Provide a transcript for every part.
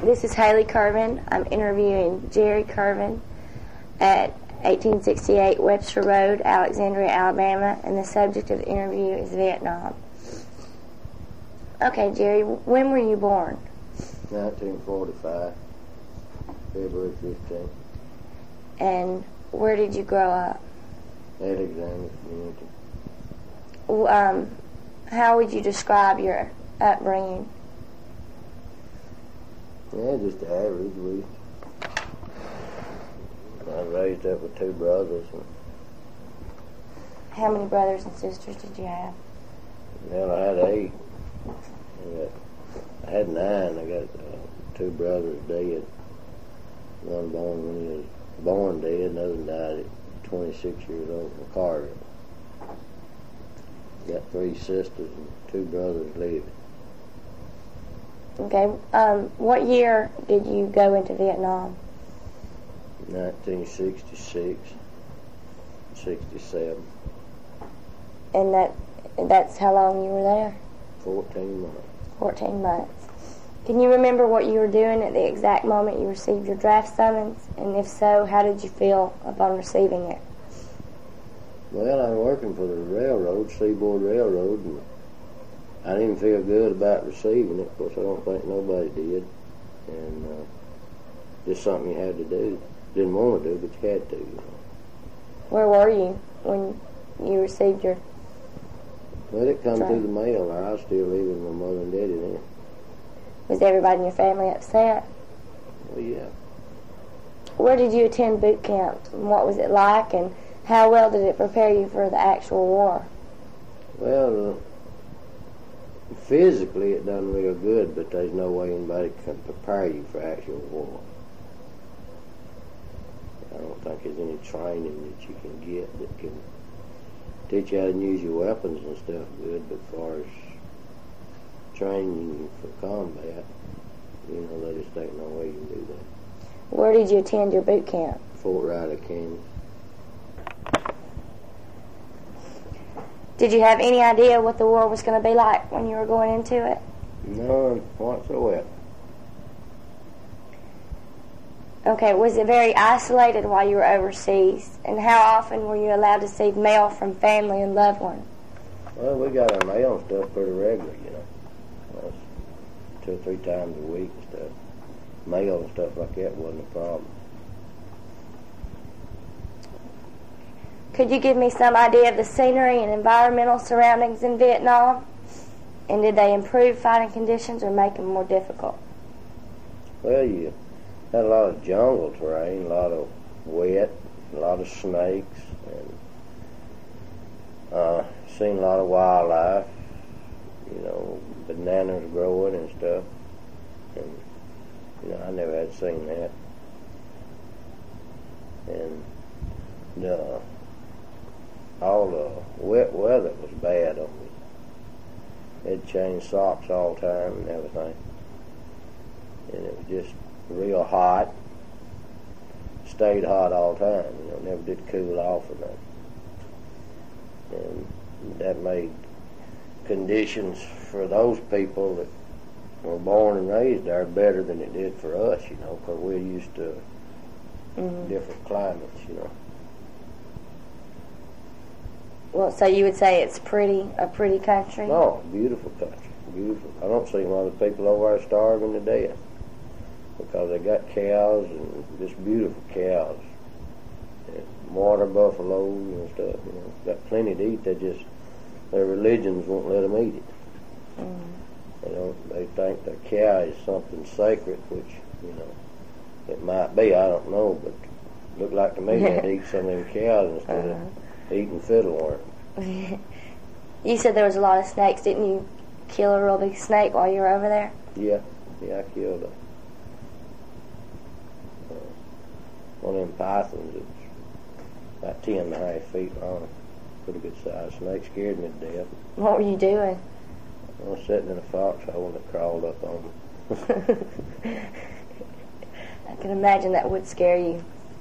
This is Haley Curvin. I'm interviewing Jerry Curvin at 1868 Webster Road, Alexandria, Alabama, and the subject of the interview is Vietnam. Okay, Jerry, when were you born? 1945, February 15th. And where did you grow up? Alexandria Community. How would you describe your upbringing? Yeah, just average. I was raised up with two brothers. How many brothers and sisters did you have? Well, I had 8. I had 9. I got 2 brothers dead. One born when he was born dead, another died at 26 years old in a car wreck. Got 3 sisters and 2 brothers living. Okay. What year did you go into Vietnam? 1966, 67. And that's how long you were there? 14 months. 14 months. Can you remember what you were doing at the exact moment you received your draft summons? And if so, how did you feel upon receiving it? Well, I was working for the railroad, Seaboard Railroad, and I didn't feel good about receiving it. Of course, I don't think nobody did. And just something you had to do. Didn't want to do, but you had to, you know. Where were you when you received your Well, it come draft? through the mail. I was still living with my mother and daddy then. Was everybody in your family upset? Well, yeah. Where did you attend boot camp? And what was it like? And how well did it prepare you for the actual war? Well, physically it done real good, but there's no way anybody can prepare you for actual war. I don't think there's any training that you can get that can teach you how to use your weapons and stuff good, but as far as training you for combat, you know, they just ain't no way you can do that. Where did you attend your boot camp? Fort Riley, Kansas. Did you have any idea what the war was going to be like when you were going into it? None whatsoever. Okay, was it very isolated while you were overseas? And how often were you allowed to receive mail from family and loved ones? Well, we got our mail and stuff pretty regular, you know. That's 2 or 3 times a week and stuff. Mail and stuff like that wasn't a problem. Could you give me some idea of the scenery and environmental surroundings in Vietnam? And did they improve fighting conditions or make them more difficult? Well, you had a lot of jungle terrain, a lot of wet, a lot of snakes, and seen a lot of wildlife, you know, bananas growing and stuff. And, you know, I never had seen that. And all the wet weather was bad on me. They'd change socks all the time and everything. And it was just real hot. Stayed hot all the time, you know, never did cool off or nothing. And that made conditions for those people that were born and raised there better than it did for us, you know, because we're used to different climates, you know. Well, so you would say it's a pretty country? No, beautiful country, beautiful. I don't see a lot of people over there starving to death because they got cows and just beautiful cows and water buffaloes and stuff. You know, got plenty to eat. Their religions won't let them eat it. They think the cow is something sacred, which, you know, it might be. I don't know, but it looked like to me they'd eat some of them cows instead of eating fiddleworm. You said there was a lot of snakes. Didn't you kill a real big snake while you were over there? Yeah, I killed one of them pythons that's about 10.5 feet long. Pretty good sized snake. Scared me to death. What were you doing? I was sitting in a foxhole and it crawled up on me. I can imagine that would scare you.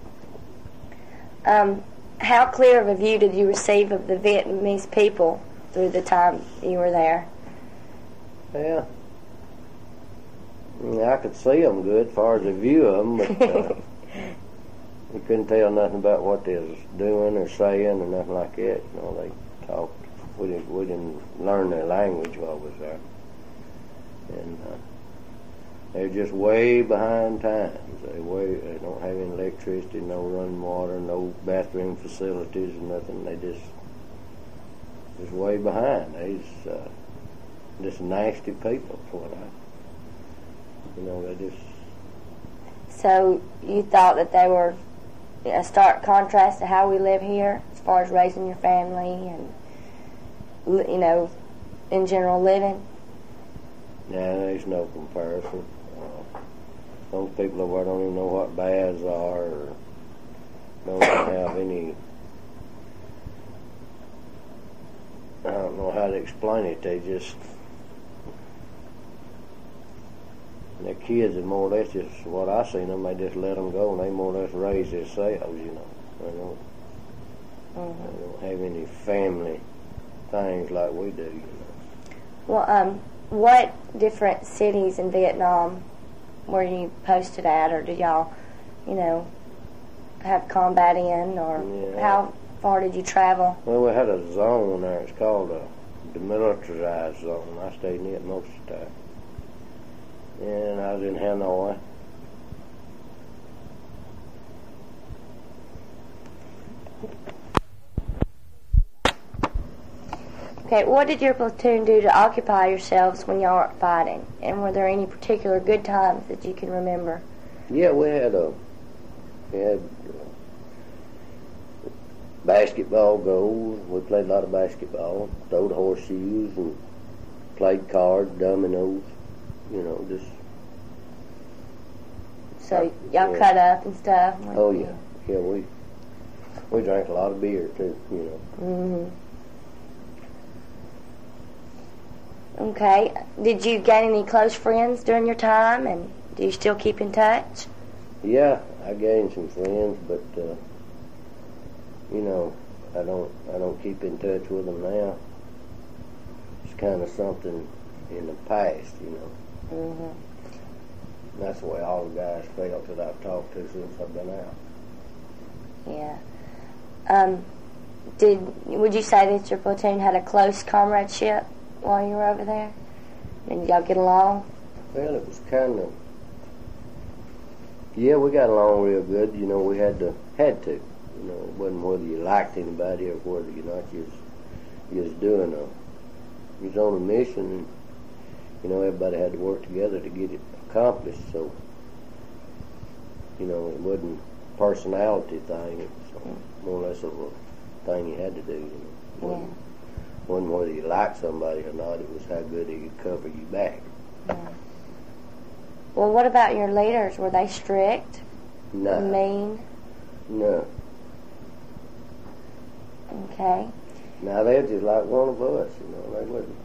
How clear of a view did you receive of the Vietnamese people through the time you were there? Yeah. I could see them good as far as the view of them, but we couldn't tell nothing about what they was doing or saying or nothing like that. You know, they talked. We didn't learn their language while we was there, and they're just way behind times. They don't have any electricity, no running water, no bathroom facilities, or nothing. They just way behind. They's just nasty people for what they just. So you thought that they were a stark contrast to how we live here, as far as raising your family and, in general living? Yeah, there's no comparison. Those people over there don't even know what baths are, or don't have any. I don't know how to explain it. They just. Their kids are more or less just what I seen them. They just let them go, and they more or less raise themselves. They don't have any family things like we do. Well, what different cities in Vietnam were you posted at, or did y'all, have combat in, or how far did you travel? Well, we had a zone there. It's called a demilitarized zone. I stayed in it most of the time. And I was in Hanoi. Okay, what did your platoon do to occupy yourselves when y'all weren't fighting? And were there any particular good times that you can remember? Yeah, we had basketball goals. We played a lot of basketball, throwed horseshoes, and played cards, dominoes. Just. So y'all cut up and stuff? Oh yeah, we drank a lot of beer too. Mm-hmm. Okay. Did you gain any close friends during your time, and do you still keep in touch? Yeah, I gained some friends, but I don't keep in touch with them now. It's kind of something in the past, Mm-hmm. That's the way all the guys felt that I've talked to since I've been out. Yeah. Would you say that your platoon had a close comradeship while you were over there? Did y'all get along? Well, it was kind of. Yeah, we got along real good. We had to. It wasn't whether you liked anybody or whether you was doing you was on a mission. Everybody had to work together to get it accomplished. So, it wasn't a personality thing. It was more or less of a thing you had to do. Wasn't whether you liked somebody or not. It was how good he could cover you back. Yeah. Well, what about your leaders? Were they strict? No. Mean? No. Okay. Now they're just like one of us. They wouldn't.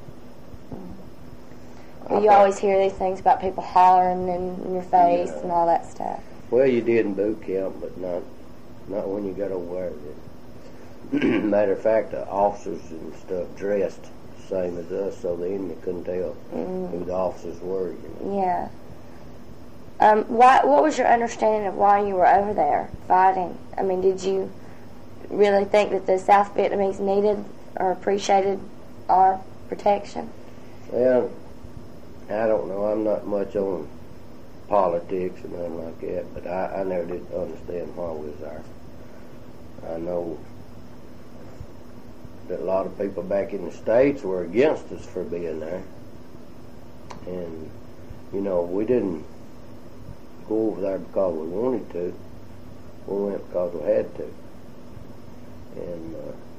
Well, you always hear these things about people hollering in your face and all that stuff. Well, you did in boot camp, but not when you got over there. Matter of fact, the officers and stuff dressed the same as us, so the enemy couldn't tell who the officers were. Yeah. What was your understanding of why you were over there fighting? I mean, did you really think that the South Vietnamese needed or appreciated our protection? Well, I don't know. I'm not much on politics and nothing like that, but I never did understand why we was there. I know that a lot of people back in the States were against us for being there. And, we didn't go over there because we wanted to. We went because we had to. And,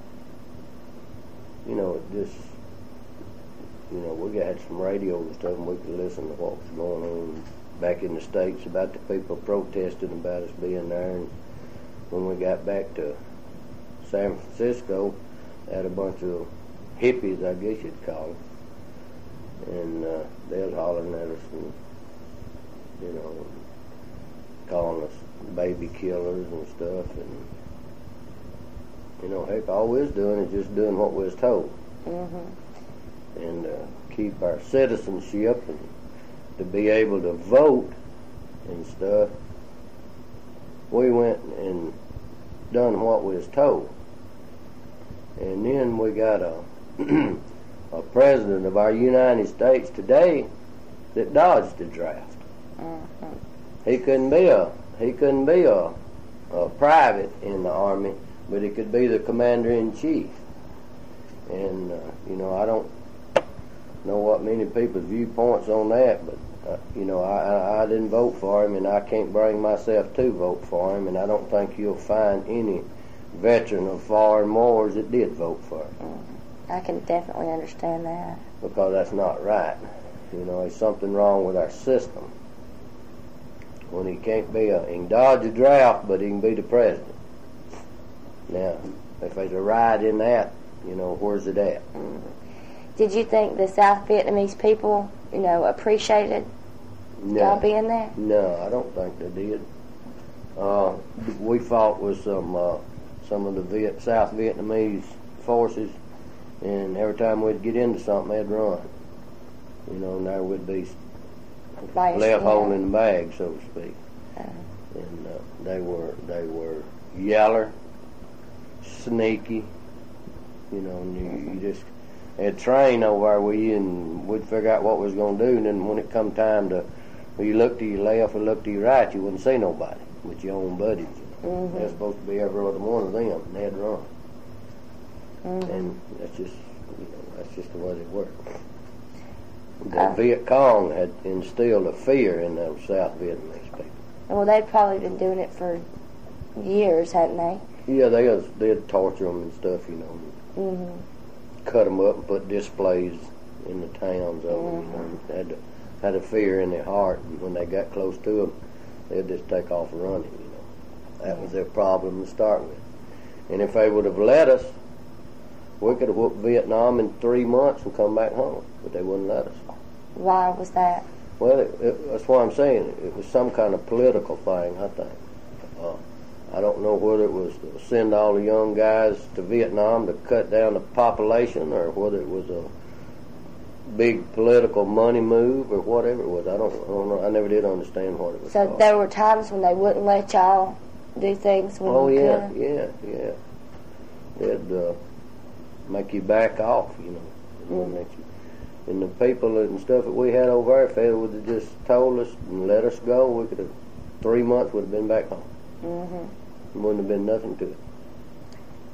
it just, we had some radio and stuff, and we could listen to what was going on back in the States about the people protesting about us being there. And when we got back to San Francisco, had a bunch of hippies, I guess you'd call them, and they was hollering at us and, calling us baby killers and stuff, and, heck, all we was doing is just doing what we was told. Mm-hmm. And keep our citizenship and to be able to vote and stuff, we went and done what we was told. And then we got a a president of our United States today that dodged the draft. Mm-hmm. He couldn't be a private in the Army, but he could be the commander-in-chief. And, I don't know what many people's viewpoints on that, but, I didn't vote for him, and I can't bring myself to vote for him, and I don't think you'll find any veteran of foreign wars that did vote for him. Mm-hmm. I can definitely understand that. Because that's not right. There's something wrong with our system. When he can't he can dodge a draft, but he can be the president. Now, if there's a right in that, where's it at? Mm-hmm. Did you think the South Vietnamese people, appreciated y'all being there? No, I don't think they did. We fought with some of the South Vietnamese forces, and every time we'd get into something, they'd run. And there would be left holding the bag, so to speak. And they were yeller, sneaky. And you just had trained over with you, and we'd figure out what we was going to do. And then when it come time to, you look to your left or look to your right, you wouldn't see nobody with your own buddies. Mm-hmm. They're supposed to be every other one of them, and they'd run. Mm-hmm. And that's just the way they work. The Viet Cong had instilled a fear in those South Vietnamese people. Well, they'd probably been doing it for years, hadn't they? Yeah, they'd torture them and stuff, Mm-hmm. Cut them up and put displays in the towns of them, Had a fear in their heart, and when they got close to them, they'd just take off running, That was their problem to start with. And if they would have let us, we could have whooped Vietnam in 3 months and come back home, but they wouldn't let us. Why was that? Well, that's what I'm saying. It was some kind of political thing, I think. I don't know whether it was to send all the young guys to Vietnam to cut down the population, or whether it was a big political money move, or whatever it was. I don't know. I never did understand what it was. So there were times when they wouldn't let y'all do things when you yeah, could? yeah. They'd make you back off, Mm-hmm. And the people and stuff that we had over there, if they would have just told us and let us go, we could have 3 months would have been back home. Mm-hmm. Wouldn't have been nothing to it.